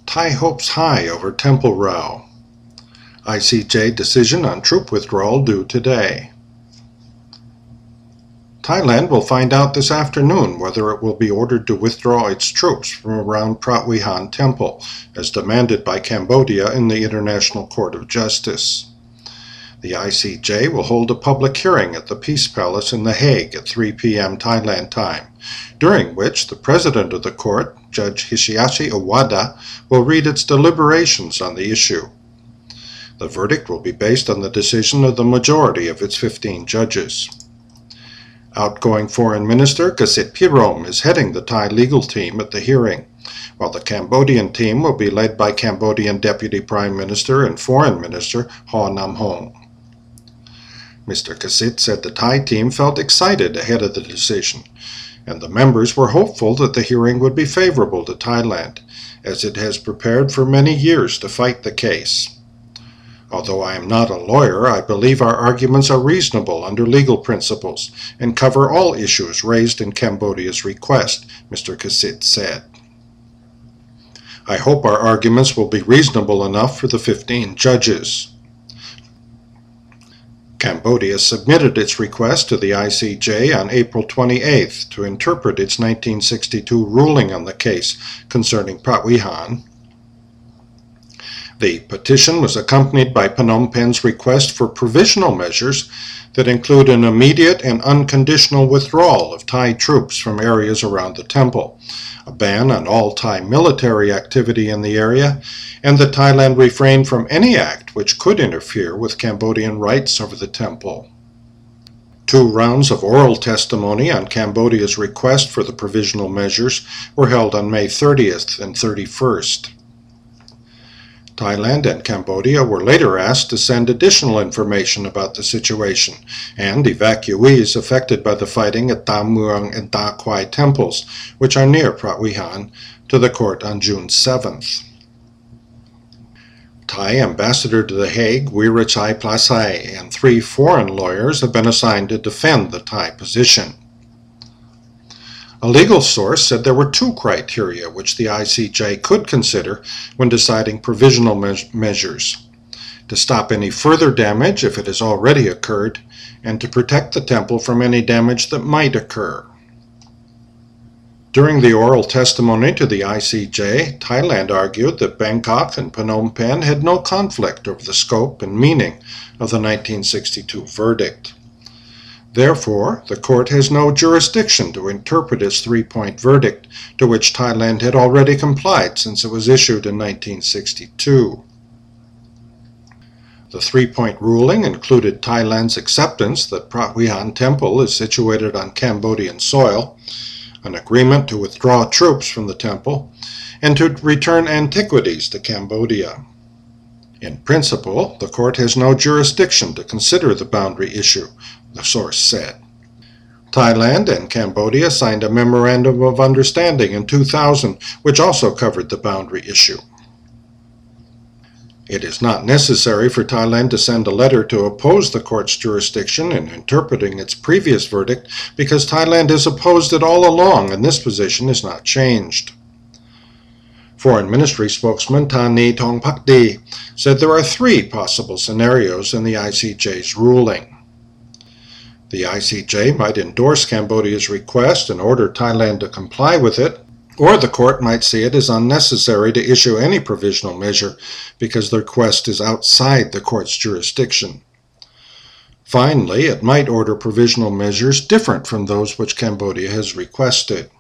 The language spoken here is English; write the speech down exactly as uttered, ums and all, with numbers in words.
Thai hopes high over temple row. I C J decision on troop withdrawal due today. Thailand will find out this afternoon whether it will be ordered to withdraw its troops from around Prat Vihan Temple, as demanded by Cambodia in the International Court of Justice. The I C J will hold a public hearing at the Peace Palace in The Hague at three p m Thailand time, during which the president of the court, Judge Hishiyashi Awada, will read its deliberations on the issue. The verdict will be based on the decision of the majority of its fifteen judges. Outgoing Foreign Minister Kasit Pirom is heading the Thai legal team at the hearing, while the Cambodian team will be led by Cambodian Deputy Prime Minister and Foreign Minister Haw Nam Hong. Mister Kasit said the Thai team felt excited ahead of the decision, and the members were hopeful that the hearing would be favorable to Thailand, as it has prepared for many years to fight the case. Although I am not a lawyer, I believe our arguments are reasonable under legal principles and cover all issues raised in Cambodia's request, Mister Kasit said. I hope our arguments will be reasonable enough for the fifteen judges. Cambodia submitted its request to the I C J on April twenty-eighth to interpret its nineteen sixty-two ruling on the case concerning Prat Vihan. The petition was accompanied by Phnom Penh's request for provisional measures that include an immediate and unconditional withdrawal of Thai troops from areas around the temple, a ban on all Thai military activity in the area, and that Thailand refrain from any act which could interfere with Cambodian rights over the temple. Two rounds of oral testimony on Cambodia's request for the provisional measures were held on May thirtieth and thirty-first. Thailand and Cambodia were later asked to send additional information about the situation and evacuees affected by the fighting at Tam Muang and Ta Kwai temples, which are near Prat Vihan, to the court on June seventh. Thai ambassador to The Hague, Wirachai Plasai, and three foreign lawyers have been assigned to defend the Thai position. A legal source said there were two criteria which the I C J could consider when deciding provisional me- measures: to stop any further damage if it has already occurred, and to protect the temple from any damage that might occur. During the oral testimony to the I C J, Thailand argued that Bangkok and Phnom Penh had no conflict over the scope and meaning of the nineteen sixty-two verdict. Therefore, the court has no jurisdiction to interpret its three-point verdict, to which Thailand had already complied since it was issued in nineteen sixty-two. The three-point ruling included Thailand's acceptance that Prat Vihan Temple is situated on Cambodian soil, an agreement to withdraw troops from the temple, and to return antiquities to Cambodia. In principle, the court has no jurisdiction to consider the boundary issue, the source said. Thailand and Cambodia signed a Memorandum of Understanding in two thousand, which also covered the boundary issue. It is not necessary for Thailand to send a letter to oppose the court's jurisdiction in interpreting its previous verdict, because Thailand has opposed it all along and this position is not changed. Foreign Ministry spokesman Thani Thongpakdi said there are three possible scenarios in the I C J's ruling. The I C J might endorse Cambodia's request and order Thailand to comply with it, or the court might see it as unnecessary to issue any provisional measure because the request is outside the court's jurisdiction. Finally, it might order provisional measures different from those which Cambodia has requested.